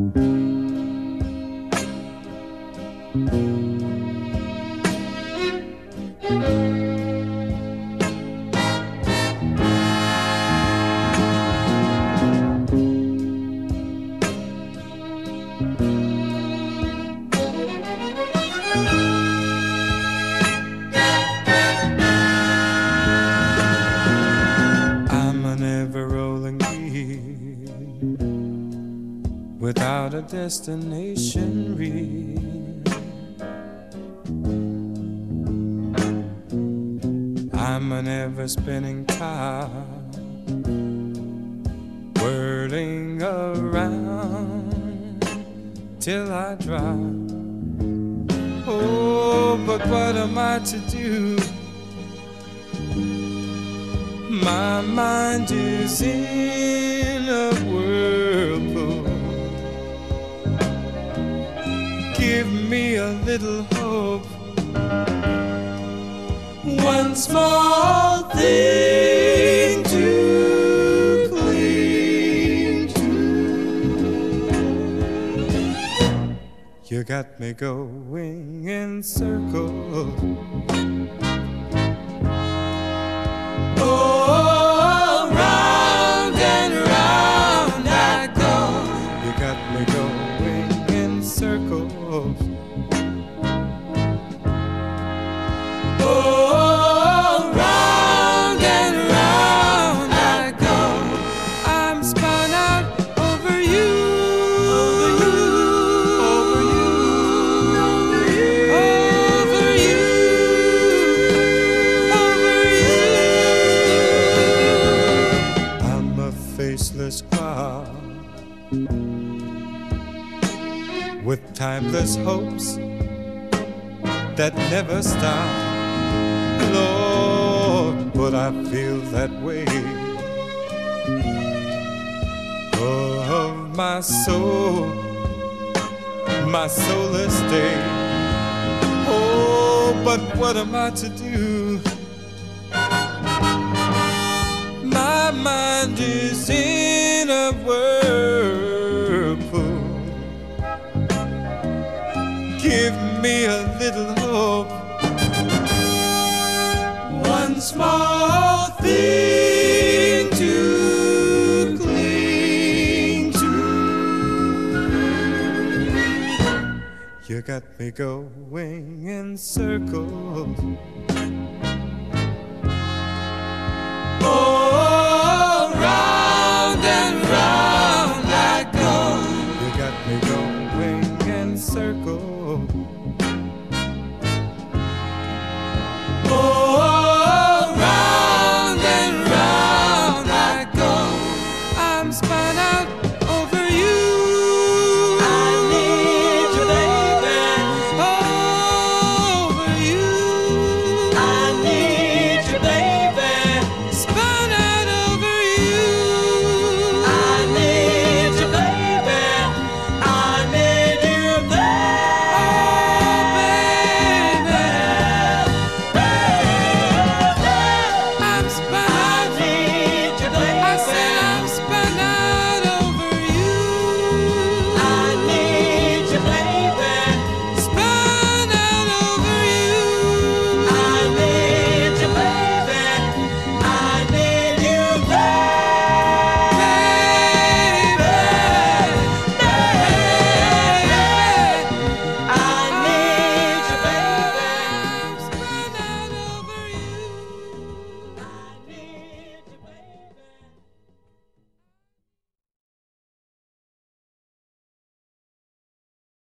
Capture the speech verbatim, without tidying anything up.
without a destination real. I'm an ever-spinning top, whirling around till I drop. Oh, but what am I to do? My mind is in a whirlpool. Give me a little hope, one small thing to cling to. You got me going in circles. Oh, round and round I go. You got me going in circles. Oh, round and round I go. I'm spun out over you, over you, over you, over you, over you, over you. I'm a faceless cloud with timeless hopes that never stop. Lord, but I feel that way of my soul, my soulless day. Oh, but what am I to do? My mind is in a whirlpool. Give me a little hope, one small thing to cling to. You got me going in circles. Oh, round and round I go. You got me going in circles.